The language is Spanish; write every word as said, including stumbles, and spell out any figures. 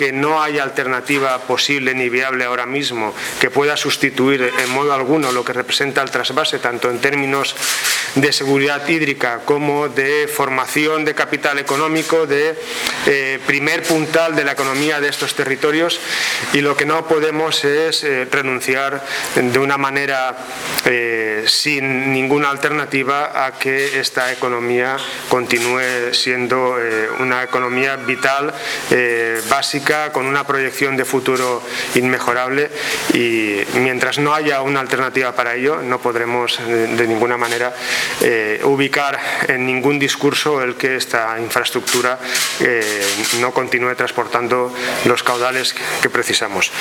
que no hay alternativa posible ni viable ahora mismo que pueda sustituir en modo alguno lo que representa el trasvase, tanto en términos de seguridad hídrica como de formación de capital económico, de eh, primer puntal de la economía de estos territorios, y lo que no podemos es eh, renunciar de una manera eh, sin ninguna alternativa a que esta economía continúe siendo eh, una economía vital, eh, básica, con una proyección de futuro inmejorable, y mientras no haya una alternativa para ello no podremos de, de ninguna manera eh, ubicar en ningún discurso el que esta infraestructura eh, no continúe transportando los caudales que precisamos.